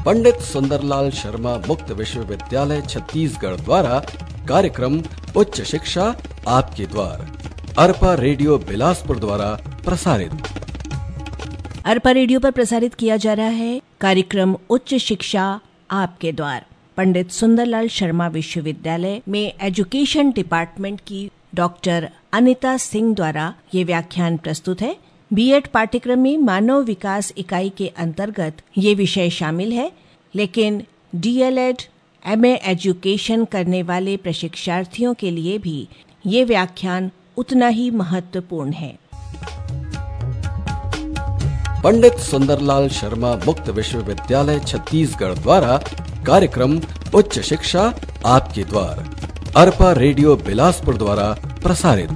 पंडित सुंदरलाल शर्मा मुक्त विश्वविद्यालय छत्तीसगढ़ द्वारा कार्यक्रम उच्च शिक्षा आपके द्वार अरपा रेडियो बिलासपुर द्वारा प्रसारित। अरपा रेडियो पर प्रसारित किया जा रहा है कार्यक्रम उच्च शिक्षा आपके द्वार। पंडित सुंदरलाल शर्मा विश्वविद्यालय में एजुकेशन डिपार्टमेंट की डॉक्टर अनिता सिंह द्वारा ये व्याख्यान प्रस्तुत है। बीएड पाठ्यक्रम में मानव विकास इकाई के अंतर्गत ये विषय शामिल है, लेकिन डीएलएड एमए एजुकेशन करने वाले प्रशिक्षार्थियों के लिए भी ये व्याख्यान उतना ही महत्वपूर्ण है। पंडित सुंदरलाल शर्मा मुक्त विश्वविद्यालय छत्तीसगढ़ द्वारा कार्यक्रम उच्च शिक्षा आपके द्वार अरपा रेडियो बिलासपुर द्वारा प्रसारित।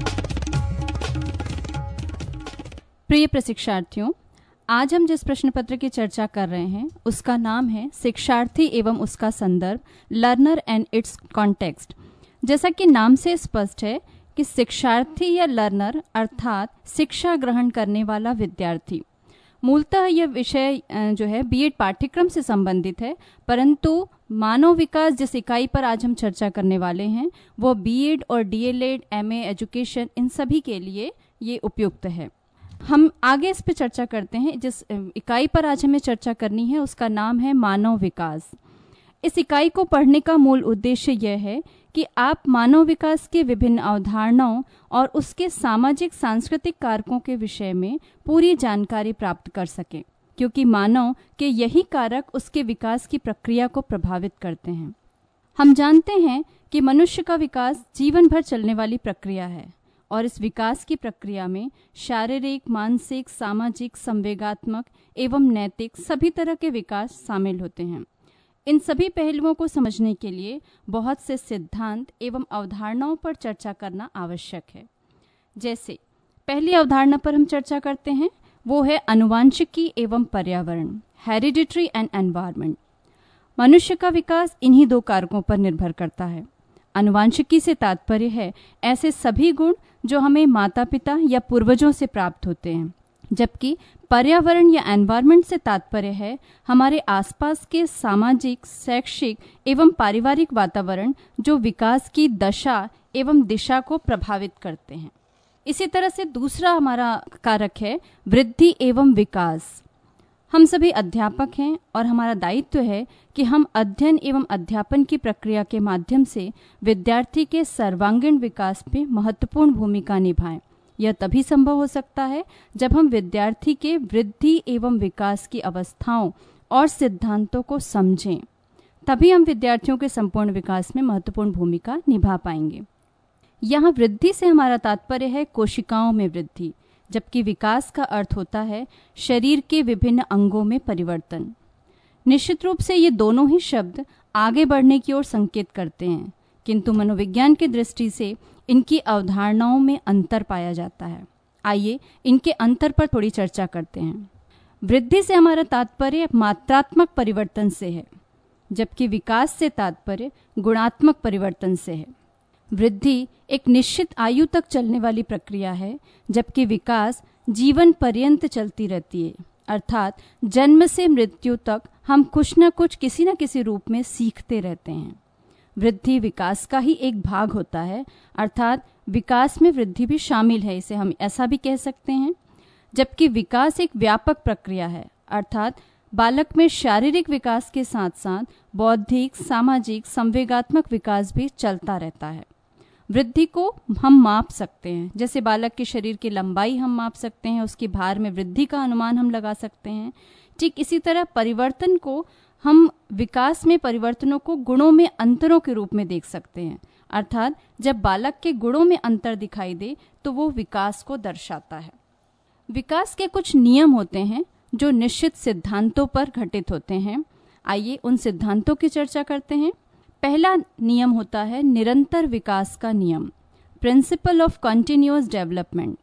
प्रिय प्रशिक्षार्थियों, आज हम जिस प्रश्न पत्र की चर्चा कर रहे हैं उसका नाम है शिक्षार्थी एवं उसका संदर्भ, लर्नर एंड इट्स कॉन्टेक्स्ट। जैसा कि नाम से स्पष्ट है कि शिक्षार्थी या लर्नर अर्थात शिक्षा ग्रहण करने वाला विद्यार्थी। मूलतः यह विषय जो है बीएड पाठ्यक्रम से संबंधित है, परंतु मानव विकास जिस इकाई पर आज हम चर्चा करने वाले हैं वो बीएड और डीएलएड एमए एजुकेशन इन सभी के लिए ये उपयुक्त है। हम आगे इस पे चर्चा करते हैं। जिस इकाई पर आज हमें चर्चा करनी है उसका नाम है मानव विकास। इस इकाई को पढ़ने का मूल उद्देश्य यह है कि आप मानव विकास के विभिन्न अवधारणाओं और उसके सामाजिक सांस्कृतिक कारकों के विषय में पूरी जानकारी प्राप्त कर सकें, क्योंकि मानव के यही कारक उसके विकास की प्रक्रिया को प्रभावित करते हैं। हम जानते हैं कि मनुष्य का विकास जीवन भर चलने वाली प्रक्रिया है और इस विकास की प्रक्रिया में शारीरिक, मानसिक, सामाजिक, संवेगात्मक एवं नैतिक सभी तरह के विकास शामिल होते हैं। इन सभी पहलुओं को समझने के लिए बहुत से सिद्धांत एवं अवधारणाओं पर चर्चा करना आवश्यक है। जैसे पहली अवधारणा पर हम चर्चा करते हैं, वो है आनुवांशिकी एवं पर्यावरण, हेरिडिटरी एंड एनवायरनमेंट। मनुष्य का विकास इन्हीं दो कारकों पर निर्भर करता है। आनुवांशिकी से तात्पर्य है ऐसे सभी गुण जो हमें माता पिता या पूर्वजों से प्राप्त होते हैं, जबकि पर्यावरण या एनवायरनमेंट से तात्पर्य है हमारे आसपास के सामाजिक, शैक्षिक एवं पारिवारिक वातावरण जो विकास की दशा एवं दिशा को प्रभावित करते हैं। इसी तरह से दूसरा हमारा कारक है वृद्धि एवं विकास। हम सभी अध्यापक हैं और हमारा दायित्व है कि हम अध्ययन एवं अध्यापन की प्रक्रिया के माध्यम से विद्यार्थी के सर्वांगीण विकास में महत्वपूर्ण भूमिका निभाएं। यह तभी संभव हो सकता है जब हम विद्यार्थी के वृद्धि एवं विकास की अवस्थाओं और सिद्धांतों को समझें, तभी हम विद्यार्थियों के संपूर्ण विकास में महत्वपूर्ण भूमिका निभा पाएंगे। यहाँ वृद्धि से हमारा तात्पर्य है कोशिकाओं में वृद्धि, जबकि विकास का अर्थ होता है शरीर के विभिन्न अंगों में परिवर्तन। निश्चित रूप से ये दोनों ही शब्द आगे बढ़ने की ओर संकेत करते हैं, किंतु मनोविज्ञान की दृष्टि से इनकी अवधारणाओं में अंतर पाया जाता है। आइए इनके अंतर पर थोड़ी चर्चा करते हैं। वृद्धि से हमारा तात्पर्य मात्रात्मक परिवर्तन से है, जबकि विकास से तात्पर्य गुणात्मक परिवर्तन से है। वृद्धि एक निश्चित आयु तक चलने वाली प्रक्रिया है, जबकि विकास जीवन पर्यंत चलती रहती है, अर्थात जन्म से मृत्यु तक हम कुछ न कुछ किसी न किसी रूप में सीखते रहते हैं। वृद्धि विकास का ही एक भाग होता है, अर्थात विकास में वृद्धि भी शामिल है, इसे हम ऐसा भी कह सकते हैं। जबकि विकास एक व्यापक प्रक्रिया है, अर्थात बालक में शारीरिक विकास के साथ साथ बौद्धिक, सामाजिक, संवेगात्मक विकास भी चलता रहता है। वृद्धि को हम माप सकते हैं, जैसे बालक के शरीर की लंबाई हम माप सकते हैं, उसकी भार में वृद्धि का अनुमान हम लगा सकते हैं। ठीक इसी तरह परिवर्तन को हम विकास में परिवर्तनों को गुणों में अंतरों के रूप में देख सकते हैं, अर्थात जब बालक के गुणों में अंतर दिखाई दे तो वो विकास को दर्शाता है। विकास के कुछ नियम होते हैं जो निश्चित सिद्धांतों पर घटित होते हैं। आइए उन सिद्धांतों की चर्चा करते हैं। पहला नियम होता है निरंतर विकास का नियम, प्रिंसिपल ऑफ कंटिन्यूअस डेवलपमेंट।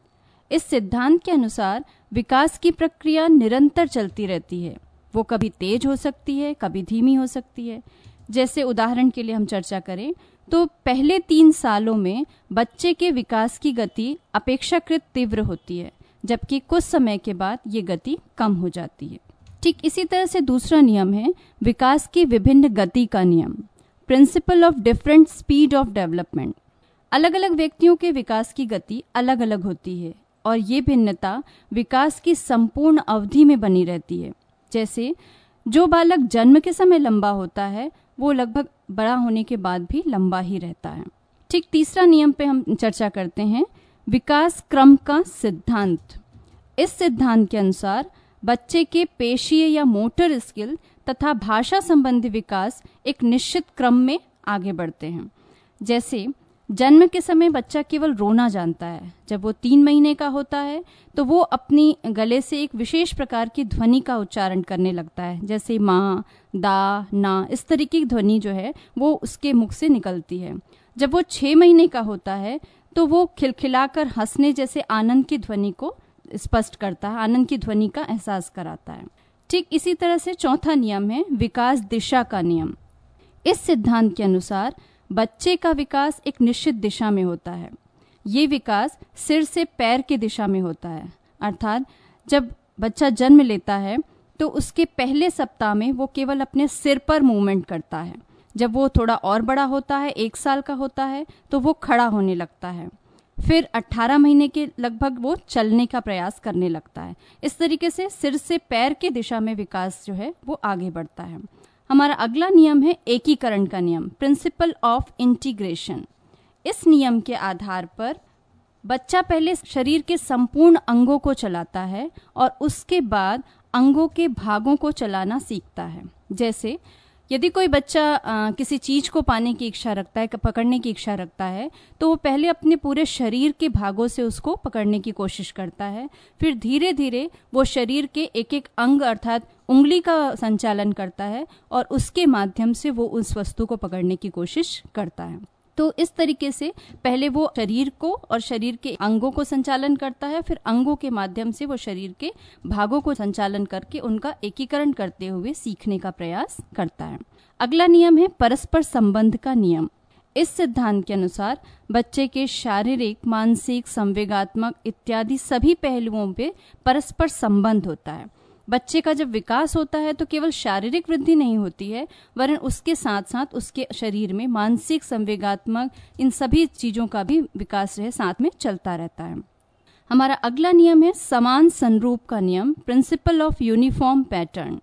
इस सिद्धांत के अनुसार विकास की प्रक्रिया निरंतर चलती रहती है। वो कभी तेज हो सकती है, कभी धीमी हो सकती है। जैसे उदाहरण के लिए हम चर्चा करें तो पहले 3 सालों में बच्चे के विकास की गति अपेक्षाकृत तीव्र होती है, जबकि कुछ समय के बाद ये गति कम हो जाती है। ठीक इसी तरह से दूसरा नियम है विकास की विभिन्न गति का नियम, principle of different speed of development. अलग अलग व्यक्तियों के विकास की गति अलग अलग होती है और ये भिन्नता विकास की संपूर्ण अवधि में बनी रहती है। जैसे जो बालक जन्म के समय लंबा होता है वो लगभग बड़ा होने के बाद भी लंबा ही रहता है। ठीक तीसरा नियम पे हम चर्चा करते हैं विकास क्रम का सिद्धांत। इस सिद्धांत के अनुसार बच्चे के पेशीय या मोटर स्किल तथा भाषा संबंधी विकास एक निश्चित क्रम में आगे बढ़ते हैं। जैसे जन्म के समय बच्चा केवल रोना जानता है। जब वो 3 महीने का होता है तो वो अपनी गले से एक विशेष प्रकार की ध्वनि का उच्चारण करने लगता है, जैसे माँ, दा, ना, इस तरीके की ध्वनि जो है वो उसके मुख से निकलती है। जब वो 6 महीने का होता है तो वो खिलखिलाकर हंसने जैसे आनंद की ध्वनि को स्पष्ट करता है, आनंद की ध्वनि का एहसास कराता है। ठीक इसी तरह से चौथा नियम है विकास दिशा का नियम। इस सिद्धांत के अनुसार बच्चे का विकास एक निश्चित दिशा में होता है। ये विकास सिर से पैर की दिशा में होता है, अर्थात जब बच्चा जन्म लेता है तो उसके पहले सप्ताह में वो केवल अपने सिर पर मूवमेंट करता है। जब वो थोड़ा और बड़ा होता है, 1 साल का होता है, तो वो खड़ा होने लगता है। फिर 18 महीने के लगभग वो चलने का प्रयास करने लगता है। इस तरीके से सिर से पैर की दिशा में विकास जो है वो आगे बढ़ता है। हमारा अगला नियम है एकीकरण का नियम, प्रिंसिपल ऑफ इंटीग्रेशन। इस नियम के आधार पर बच्चा पहले शरीर के संपूर्ण अंगों को चलाता है और उसके बाद अंगों के भागों को चलाना सीखता है। जैसे यदि कोई बच्चा किसी चीज को पाने की इच्छा रखता है, पकड़ने की इच्छा रखता है, तो वो पहले अपने पूरे शरीर के भागों से उसको पकड़ने की कोशिश करता है। फिर धीरे धीरे वो शरीर के एक एक अंग अर्थात उंगली का संचालन करता है और उसके माध्यम से वो उस वस्तु को पकड़ने की कोशिश करता है। तो इस तरीके से पहले वो शरीर को और शरीर के अंगों को संचालन करता है, फिर अंगों के माध्यम से वो शरीर के भागों को संचालन करके उनका एकीकरण करते हुए सीखने का प्रयास करता है। अगला नियम है परस्पर संबंध का नियम। इस सिद्धांत के अनुसार बच्चे के शारीरिक, मानसिक, संवेगात्मक इत्यादि सभी पहलुओं पे परस्पर संबंध होता है। बच्चे का जब विकास होता है तो केवल शारीरिक वृद्धि नहीं होती है, वरन उसके साथ साथ उसके शरीर में मानसिक, संवेगात्मक इन सभी चीजों का भी विकास है साथ में चलता रहता है। हमारा अगला नियम है समान संरूप का नियम, प्रिंसिपल ऑफ यूनिफॉर्म पैटर्न।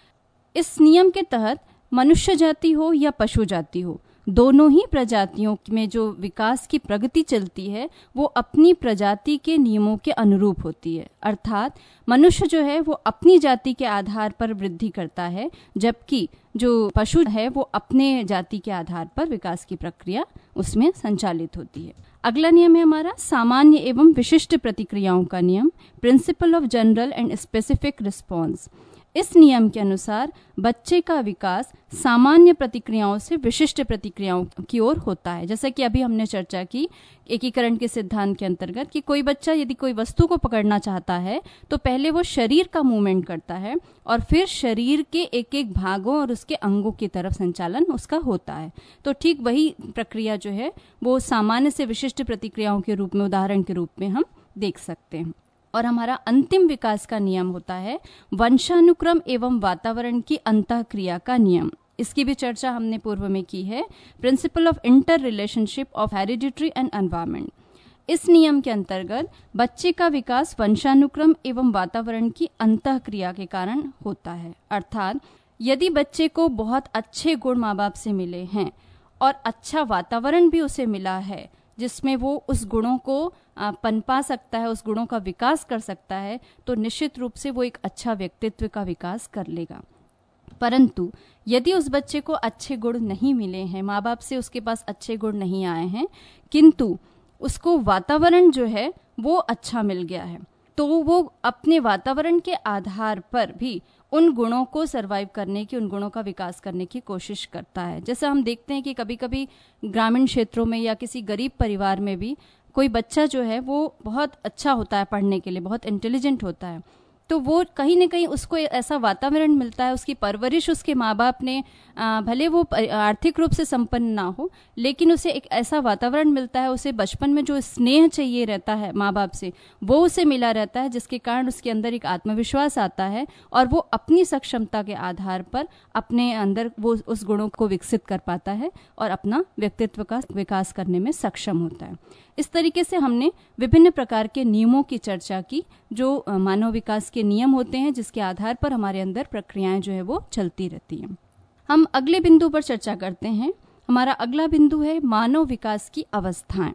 इस नियम के तहत मनुष्य जाति हो या पशु जाति हो, दोनों ही प्रजातियों में जो विकास की प्रगति चलती है वो अपनी प्रजाति के नियमों के अनुरूप होती है। अर्थात मनुष्य जो है वो अपनी जाति के आधार पर वृद्धि करता है, जबकि जो पशु है वो अपने जाति के आधार पर विकास की प्रक्रिया उसमें संचालित होती है। अगला नियम है हमारा सामान्य एवं विशिष्ट प्रतिक्रियाओं का नियम, principle of general and specific response. इस नियम के अनुसार बच्चे का विकास सामान्य प्रतिक्रियाओं से विशिष्ट प्रतिक्रियाओं की ओर होता है। जैसा कि अभी हमने चर्चा की एकीकरण के सिद्धांत के अंतर्गत कि कोई बच्चा यदि कोई वस्तु को पकड़ना चाहता है तो पहले वो शरीर का मूवमेंट करता है और फिर शरीर के एक एक भागों और उसके अंगों की तरफ संचालन उसका होता है। तो ठीक वही प्रक्रिया जो है वो सामान्य से विशिष्ट प्रतिक्रियाओं के रूप में, उदाहरण के रूप में हम देख सकते हैं। और हमारा अंतिम विकास का नियम होता है वंशानुक्रम एवं वातावरण की अंतःक्रिया का नियम। इसकी भी चर्चा हमने पूर्व में की है, principle of interrelationship of hereditary and environment. इस नियम के अंतर्गत बच्चे का विकास वंशानुक्रम एवं वातावरण की अंतःक्रिया के कारण होता है। अर्थात यदि बच्चे को बहुत अच्छे गुण माँ बाप से मिले हैं और अच्छा वातावरण भी उसे मिला है जिसमें वो उस गुणों को पनपा सकता है, उस गुणों का विकास कर सकता है, तो निश्चित रूप से वो एक अच्छा व्यक्तित्व का विकास कर लेगा। परंतु यदि उस बच्चे को अच्छे गुण नहीं मिले हैं, माँ बाप से उसके पास अच्छे गुण नहीं आए हैं, किंतु उसको वातावरण जो है वो अच्छा मिल गया है, तो वो अपने वातावरण के आधार पर भी उन गुणों को सरवाइव करने की, उन गुणों का विकास करने की कोशिश करता है। जैसा हम देखते हैं कि कभी कभी ग्रामीण क्षेत्रों में या किसी गरीब परिवार में भी कोई बच्चा जो है वो बहुत अच्छा होता है पढ़ने के लिए, बहुत इंटेलिजेंट होता है, तो वो कहीं ना कहीं उसको ऐसा वातावरण मिलता है, उसकी परवरिश उसके माँ बाप ने, भले वो आर्थिक रूप से संपन्न ना हो, लेकिन उसे एक ऐसा वातावरण मिलता है, उसे बचपन में जो स्नेह चाहिए रहता है माँ बाप से वो उसे मिला रहता है, जिसके कारण उसके अंदर एक आत्मविश्वास आता है और वो अपनी सक्षमता के आधार पर अपने अंदर वो उस गुणों को विकसित कर पाता है और अपना व्यक्तित्व का विकास करने में सक्षम होता है। इस तरीके से हमने विभिन्न प्रकार के नियमों की चर्चा की, जो मानव विकास के नियम होते हैं, जिसके आधार पर हमारे अंदर प्रक्रियाएं जो है वो चलती रहती हैं। हम अगले बिंदु पर चर्चा करते हैं। हमारा अगला बिंदु है मानव विकास की अवस्थाएं।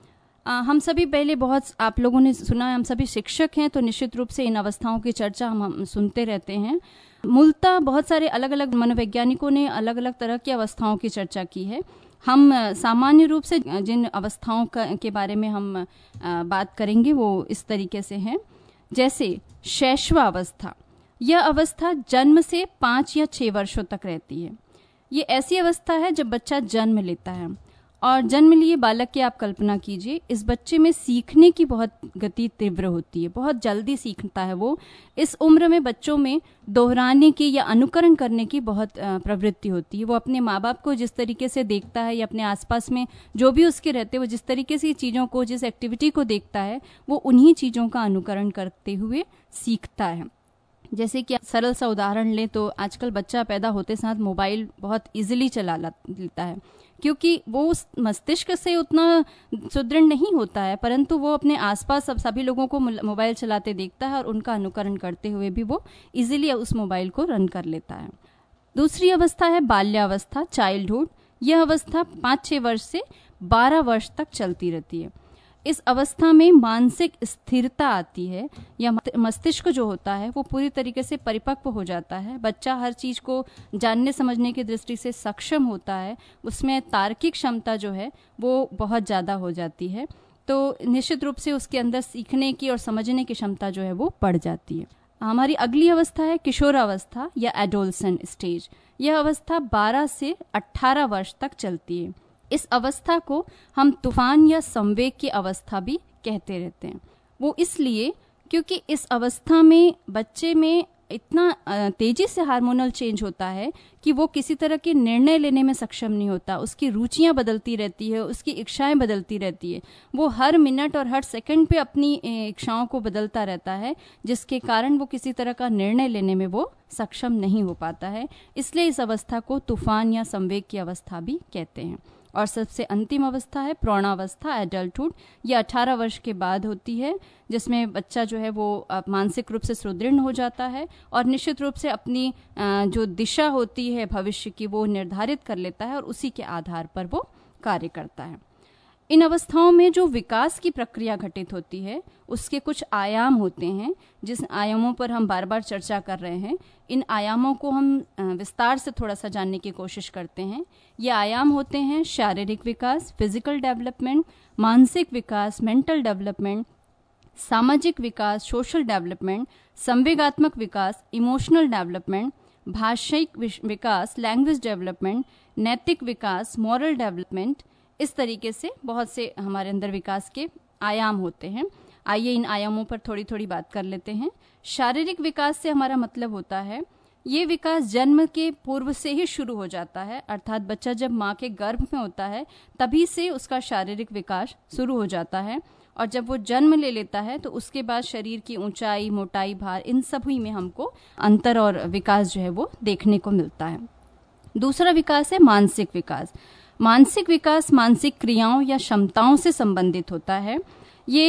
हम सभी पहले बहुत आप लोगों ने सुना है, हम सभी शिक्षक हैं तो निश्चित रूप से इन अवस्थाओं की चर्चा हम सुनते रहते हैं। मूलतः बहुत सारे अलग अलग मनोवैज्ञानिकों ने अलग अलग तरह की अवस्थाओं की चर्चा की है। हम सामान्य रूप से जिन अवस्थाओं के बारे में हम बात करेंगे वो इस तरीके से हैं, जैसे शैशवावस्था। यह अवस्था जन्म से 5 या 6 वर्षों तक रहती है। ये ऐसी अवस्था है जब बच्चा जन्म लेता है और जन्म लिए बालक की आप कल्पना कीजिए, इस बच्चे में सीखने की बहुत गति तीव्र होती है, बहुत जल्दी सीखता है वो। इस उम्र में बच्चों में दोहराने की या अनुकरण करने की बहुत प्रवृत्ति होती है। वो अपने माँ बाप को जिस तरीके से देखता है या अपने आसपास में जो भी उसके रहते हैं, वो जिस तरीके से चीज़ों को, जिस एक्टिविटी को देखता है, वो उन्हीं चीज़ों का अनुकरण करते हुए सीखता है। जैसे कि सरल सा उदाहरण लें तो आजकल बच्चा पैदा होते साथ मोबाइल बहुत इजीली चला लेता है, क्योंकि वो उस मस्तिष्क से उतना सुदृढ़ नहीं होता है, परंतु वो अपने आसपास सभी लोगों को मोबाइल चलाते देखता है और उनका अनुकरण करते हुए भी वो इजीली उस मोबाइल को रन कर लेता है। दूसरी अवस्था है बाल्यावस्था, चाइल्डहुड। यह अवस्था 5-6 वर्ष से 12 वर्ष तक चलती रहती है। इस अवस्था में मानसिक स्थिरता आती है, या मस्तिष्क जो होता है वो पूरी तरीके से परिपक्व हो जाता है। बच्चा हर चीज को जानने समझने की दृष्टि से सक्षम होता है, उसमें तार्किक क्षमता जो है वो बहुत ज्यादा हो जाती है। तो निश्चित रूप से उसके अंदर सीखने की और समझने की क्षमता जो है वो बढ़ जाती है। हमारी अगली अवस्था है किशोरावस्था या एडोलसेंट स्टेज। यह अवस्था 12 से 18 वर्ष तक चलती है। इस अवस्था को हम तूफान या संवेग की अवस्था भी कहते रहते हैं। वो इसलिए क्योंकि इस अवस्था में बच्चे में इतना तेजी से हार्मोनल चेंज होता है कि वो किसी तरह के निर्णय लेने में सक्षम नहीं होता। उसकी रुचियां बदलती रहती है, उसकी इच्छाएं बदलती रहती है। वो हर मिनट और हर सेकंड पे अपनी इच्छाओं को बदलता रहता है, जिसके कारण वो किसी तरह का निर्णय लेने में वो सक्षम नहीं हो पाता है। इसलिए इस अवस्था को तूफान या संवेग की अवस्था भी कहते हैं। और सबसे अंतिम अवस्था है प्रौढ़ावस्था, एडल्टहुड। ये 18 वर्ष के बाद होती है, जिसमें बच्चा जो है वो मानसिक रूप से सुदृढ़ हो जाता है और निश्चित रूप से अपनी जो दिशा होती है भविष्य की वो निर्धारित कर लेता है और उसी के आधार पर वो कार्य करता है। इन अवस्थाओं में जो विकास की प्रक्रिया घटित होती है उसके कुछ आयाम होते हैं, जिस आयामों पर हम बार बार चर्चा कर रहे हैं। इन आयामों को हम विस्तार से थोड़ा सा जानने की कोशिश करते हैं। ये आयाम होते हैं शारीरिक विकास, फिजिकल डेवलपमेंट, मानसिक विकास, मेंटल डेवलपमेंट, सामाजिक विकास, सोशल डेवलपमेंट, संवेगात्मक विकास, इमोशनल डेवलपमेंट, भाषायिक विकास, लैंग्वेज डेवलपमेंट, नैतिक विकास, मॉरल डेवलपमेंट। इस तरीके से बहुत से हमारे अंदर विकास के आयाम होते हैं। आइए इन आयामों पर थोड़ी थोड़ी बात कर लेते हैं। शारीरिक विकास से हमारा मतलब होता है ये विकास जन्म के पूर्व से ही शुरू हो जाता है, अर्थात बच्चा जब माँ के गर्भ में होता है तभी से उसका शारीरिक विकास शुरू हो जाता है। और जब वो जन्म ले लेता है तो उसके बाद शरीर की ऊंचाई, मोटाई, भार, इन सभी में हमको अंतर और विकास जो है वो देखने को मिलता है। दूसरा विकास है मानसिक विकास। मानसिक विकास मानसिक क्रियाओं या क्षमताओं से संबंधित होता है। ये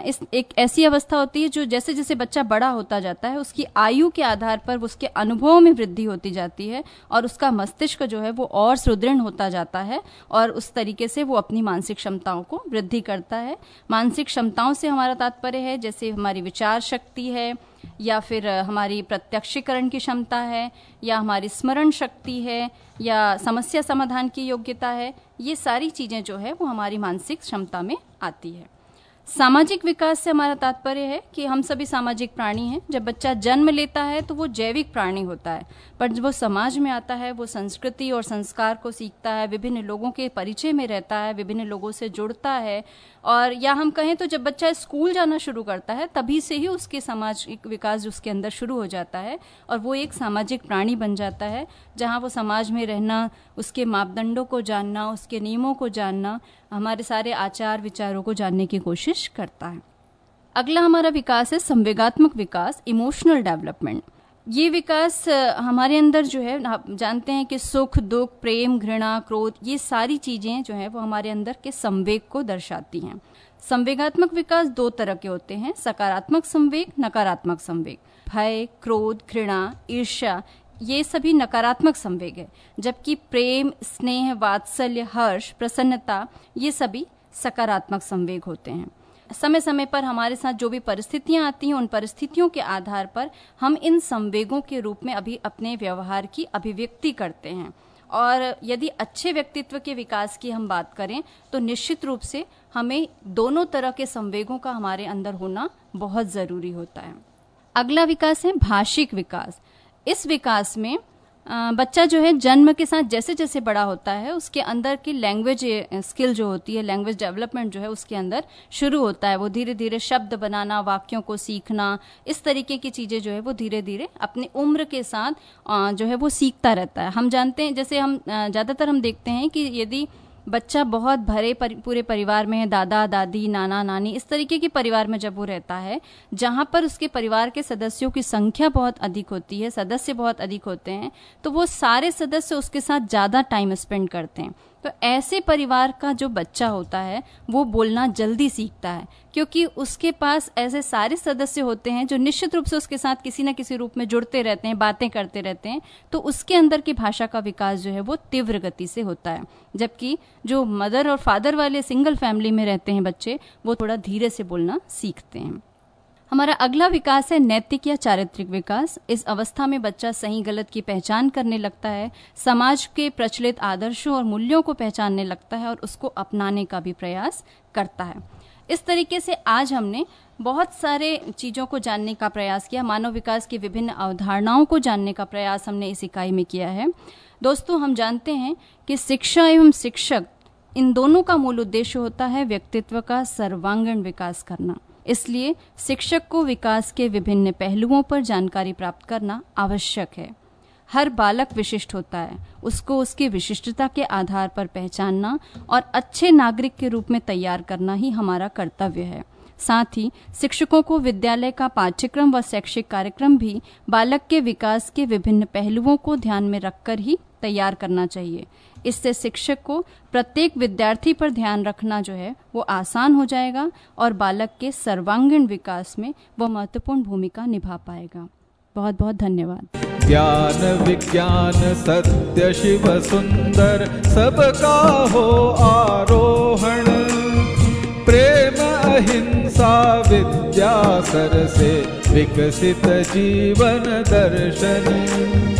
एक ऐसी अवस्था होती है जो जैसे जैसे बच्चा बड़ा होता जाता है उसकी आयु के आधार पर उसके अनुभवों में वृद्धि होती जाती है और उसका मस्तिष्क जो है वो और सुदृढ़ होता जाता है और उस तरीके से वो अपनी मानसिक क्षमताओं को वृद्धि करता है। मानसिक क्षमताओं से हमारा तात्पर्य है जैसे हमारी विचार शक्ति है, या फिर हमारी प्रत्यक्षीकरण की क्षमता है, या हमारी स्मरण शक्ति है, या समस्या समाधान की योग्यता है। ये सारी चीजें जो है वो हमारी मानसिक क्षमता में आती है। सामाजिक विकास से हमारा तात्पर्य है कि हम सभी सामाजिक प्राणी हैं। जब बच्चा जन्म लेता है तो वो जैविक प्राणी होता है, पर जब वो समाज में आता है वो संस्कृति और संस्कार को सीखता है, विभिन्न लोगों के परिचय में रहता है, विभिन्न लोगों से जुड़ता है। और या हम कहें तो जब बच्चा स्कूल जाना शुरू करता है तभी से ही उसके सामाजिक विकास उसके अंदर शुरू हो जाता है और वो एक सामाजिक प्राणी बन जाता है, जहाँ वो समाज में रहना, उसके मापदंडों को जानना, उसके नियमों को जानना, हमारे सारे आचार विचारों को जानने की कोशिश करता है। अगला हमारा विकास है संवेगात्मक विकास, इमोशनल डेवलपमेंट। ये विकास हमारे अंदर जो है, आप जानते हैं कि सुख, दुख, प्रेम, घृणा, क्रोध, ये सारी चीजें जो है वो हमारे अंदर के संवेग को दर्शाती हैं। संवेगात्मक विकास दो तरह के होते हैं, सकारात्मक संवेग, नकारात्मक संवेग। भय, क्रोध, घृणा, ईर्ष्या, ये सभी नकारात्मक संवेग है, जबकि प्रेम, स्नेह, वात्सल्य, हर्ष, प्रसन्नता, ये सभी सकारात्मक संवेग होते हैं। समय समय पर हमारे साथ जो भी परिस्थितियां आती हैं, उन परिस्थितियों के आधार पर हम इन संवेगों के रूप में अभी अपने व्यवहार की अभिव्यक्ति करते हैं। और यदि अच्छे व्यक्तित्व के विकास की हम बात करें तो निश्चित रूप से हमें दोनों तरह के संवेगों का हमारे अंदर होना बहुत जरूरी होता है। अगला विकास है भाषिक विकास। इस विकास में बच्चा जो है जन्म के साथ जैसे जैसे बड़ा होता है उसके अंदर की लैंग्वेज स्किल जो होती है, लैंग्वेज डेवलपमेंट जो है उसके अंदर शुरू होता है। वो धीरे धीरे शब्द बनाना, वाक्यों को सीखना, इस तरीके की चीजें जो है वो धीरे धीरे अपनी उम्र के साथ जो है वो सीखता रहता है। हम जानते हैं, जैसे हम ज्यादातर हम देखते हैं कि यदि बच्चा बहुत भरे पूरे परिवार में है, दादा दादी, नाना नानी, इस तरीके के परिवार में जब वो रहता है जहां पर उसके परिवार के सदस्यों की संख्या बहुत अधिक होती है, सदस्य बहुत अधिक होते हैं, तो वो सारे सदस्य उसके साथ ज्यादा टाइम स्पेंड करते हैं। तो ऐसे परिवार का जो बच्चा होता है वो बोलना जल्दी सीखता है, क्योंकि उसके पास ऐसे सारे सदस्य होते हैं जो निश्चित रूप से उसके साथ किसी न किसी रूप में जुड़ते रहते हैं, बातें करते रहते हैं। तो उसके अंदर की भाषा का विकास जो है वो तीव्र गति से होता है, जबकि जो मदर और फादर वाले सिंगल फैमिली में रहते हैं बच्चे, वो थोड़ा धीरे से बोलना सीखते हैं। हमारा अगला विकास है नैतिक या चारित्रिक विकास। इस अवस्था में बच्चा सही गलत की पहचान करने लगता है, समाज के प्रचलित आदर्शों और मूल्यों को पहचानने लगता है और उसको अपनाने का भी प्रयास करता है। इस तरीके से आज हमने बहुत सारे चीजों को जानने का प्रयास किया, मानव विकास की विभिन्न अवधारणाओं को जानने का प्रयास हमने इस इकाई में किया है। दोस्तों, हम जानते हैं कि शिक्षा एवं शिक्षक, इन दोनों का मूल उद्देश्य होता है व्यक्तित्व का सर्वांगीण विकास करना। इसलिए शिक्षक को विकास के विभिन्न पहलुओं पर जानकारी प्राप्त करना आवश्यक है। हर बालक विशिष्ट होता है, उसको उसकी विशिष्टता के आधार पर पहचानना और अच्छे नागरिक के रूप में तैयार करना ही हमारा कर्तव्य है। साथ ही शिक्षकों को विद्यालय का पाठ्यक्रम व शैक्षिक कार्यक्रम भी बालक के विकास के विभिन्न पहलुओं को ध्यान में रखकर ही तैयार करना चाहिए। इससे शिक्षक को प्रत्येक विद्यार्थी पर ध्यान रखना जो है वो आसान हो जाएगा और बालक के सर्वांगीण विकास में वो महत्वपूर्ण भूमिका निभा पाएगा। बहुत बहुत धन्यवाद। ज्ञान विज्ञान सत्य शिव सुंदर सबका हो आरोहण, प्रेम अहिंसा विद्या सर से विकसित जीवन दर्शन।